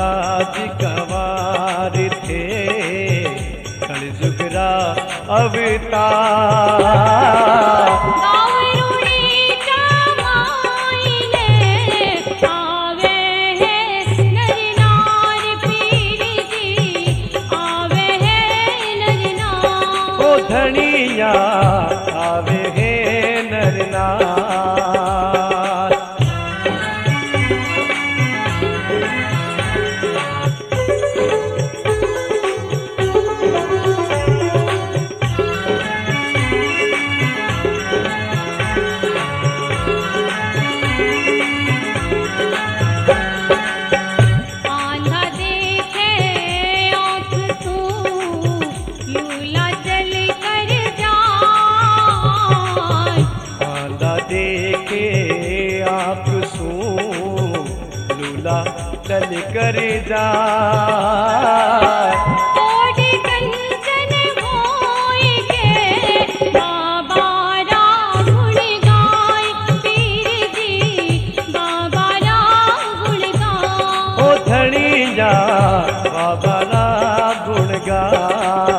राज कंवार थे, कलयुग रा अवतार। धनिया आवे है नर नार। आंधा देखे आँख तू लूला चल कर जाए। आंधा देखे आँख सू लूला चल कर जाए। कोटि कंचन होय के बाबा रा गुण गाय। पीर जी बाबा रा गुण गाय। ओ धनिया बाबा रा गुण गाय।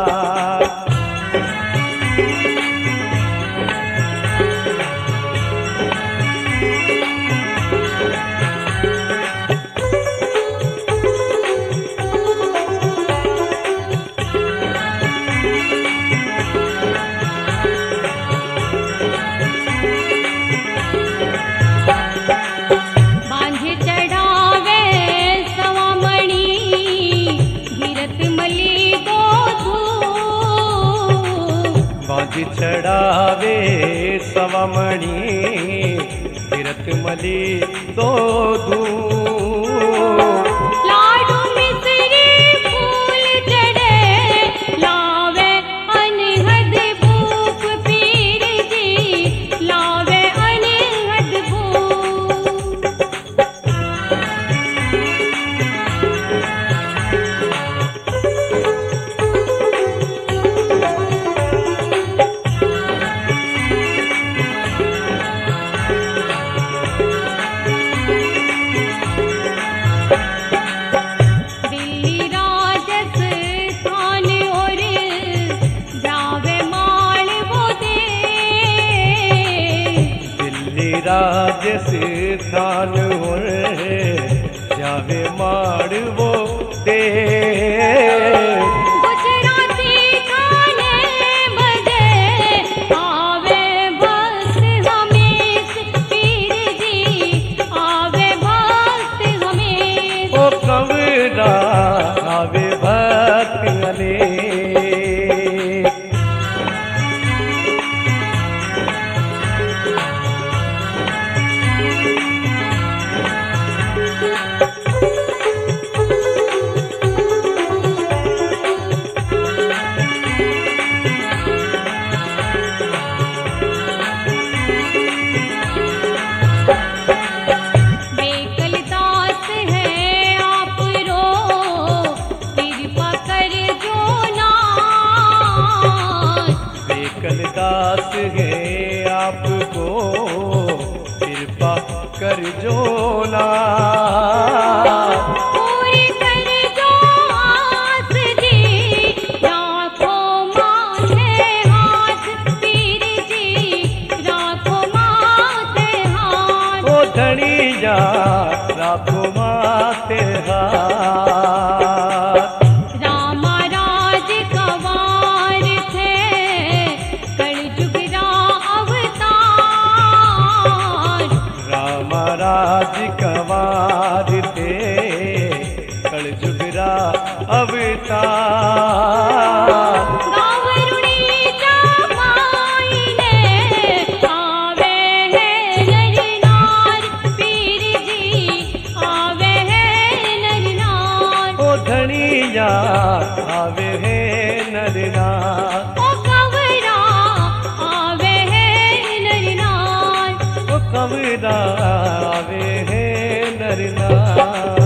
बांझ चढ़ावे सवामणि गिरत मली गोधू। बांझ चढ़ावे सवामणि गिरत मली दोधू। लाडू मिश्री फूल चढ़े लावे अनहद भूप। पीर जी लावे अनहद भूप। दिल्ली राजस्थान और जावे माल वो दे। दिल्ली राजस्थान और जावे माड़ वो दे। गुजराती खाने बदे आवे भक्त हमेश। पीर जी आवे भक्त हमेश। ओ कवरा आवे भक्त अनेक। बेकलदास है आप रो कृपा कर जो नाथ। बेकलदास है आपको कृपा कर जो ना। पूरी कर जो आस जी राखो माथे हाथ। पीर जी राखो माथे हाथ। ओ धनिया राखो माथे हाथ। रामा राज कंवार थे, कलयुग रा अवतार। राम राज कंवार थे, कलयुग रा अवतार। गावरुणी जमाई ने आवे है नर नार। पीर जी आवे है नर नार। ओ धनिया आवे है नर नार। ओ कंवरा आवे है नर नार। ओ कवरा आवे है नर नार।